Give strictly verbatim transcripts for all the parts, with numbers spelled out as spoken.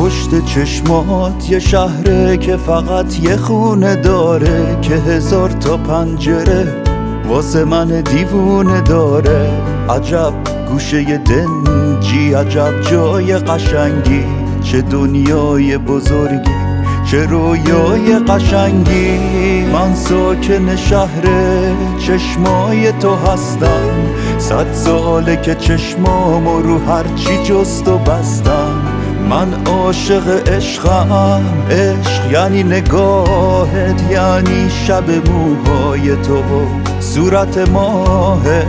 پشت چشمات یه شهره که فقط یه خونه داره، که هزار تا پنجره واسه من دیوونه داره. عجب گوشه دنجی، عجب جای قشنگی، چه دنیای بزرگی، چه رویای قشنگی. من ساکن شهر چشمای تو هستم، صد ساله که چشمامو رو هرچی جست و بستم. من عاشق عشقم، عشق یعنی نگاهت، یعنی شب موهای تو صورت ماهت.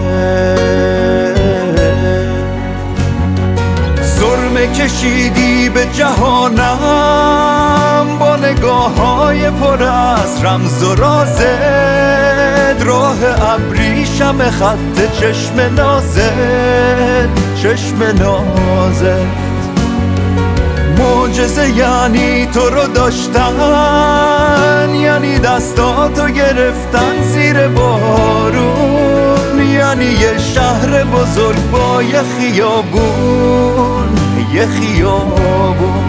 سرمه کشیدی به جهانم با نگاه‌های پر از رمز و رازت، راه ابریشم خط چشم نازت، چشم نازت. معجزه یعنی تو رو داشتن، یعنی دستاتو گرفتن زیر بارون، یعنی یه شهر بزرگ با یه خیابون، یه خیابون.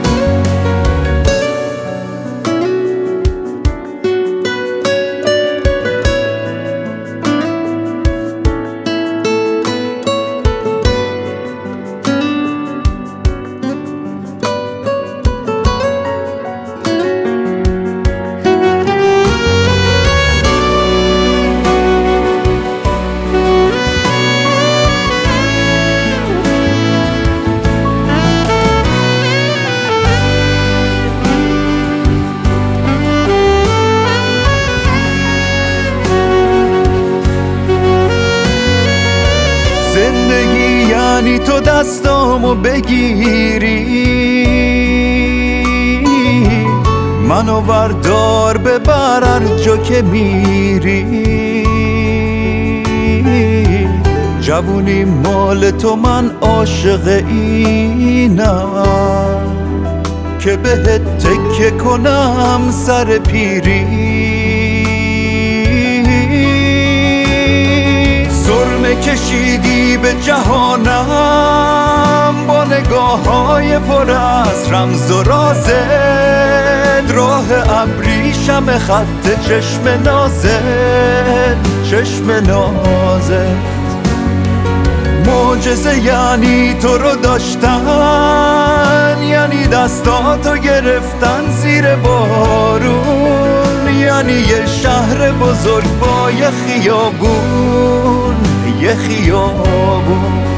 زندگی یعنی تو دستامو بگیری، منو بردار ببر هر جا که میری. جوونی مال تو، من عاشق اینم که بهت تکیه کنم سر پیری. سرمه کشیدی به جهانم با نگاه‌های پر از رمز و رازت، راه ابریشم خط چشم نازت، چشم نازت. معجزه یعنی تو رو داشتن، یعنی دستاتو گرفتن زیر بارون، یعنی یه شهر بزرگ با یه خیابون، یه خیابون.